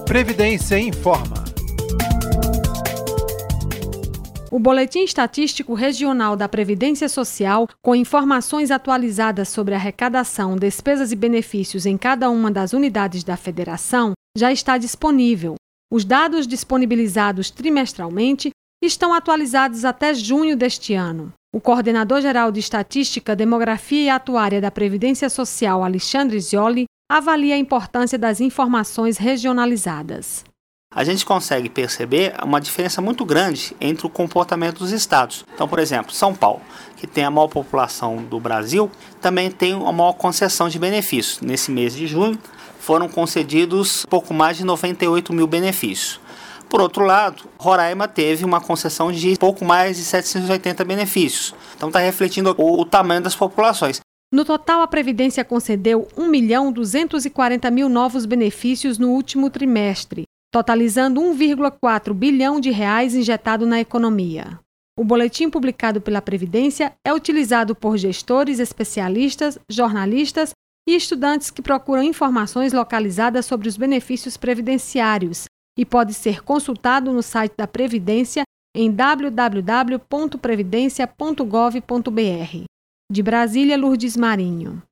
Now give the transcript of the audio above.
Previdência Informa. O Boletim Estatístico Regional da Previdência Social, com informações atualizadas sobre arrecadação, despesas e benefícios em cada uma das unidades da Federação, já está disponível. Os dados disponibilizados trimestralmente estão atualizados até junho deste ano. O coordenador-geral de Estatística, Demografia e Atuária da Previdência Social, Alexandre Zioli, avalia a importância das informações regionalizadas. A gente consegue perceber uma diferença muito grande entre o comportamento dos estados. Então, por exemplo, São Paulo, que tem a maior população do Brasil, também tem uma maior concessão de benefícios. Nesse mês de junho, foram concedidos pouco mais de 98 mil benefícios. Por outro lado, Roraima teve uma concessão de pouco mais de 780 benefícios. Então está refletindo o tamanho das populações. No total, a Previdência concedeu 1.240.000 novos benefícios no último trimestre, totalizando 1,4 bilhão de reais injetado na economia. O boletim publicado pela Previdência é utilizado por gestores, especialistas, jornalistas e estudantes que procuram informações localizadas sobre os benefícios previdenciários e pode ser consultado no site da Previdência em www.previdencia.gov.br. De Brasília, Lourdes Marinho.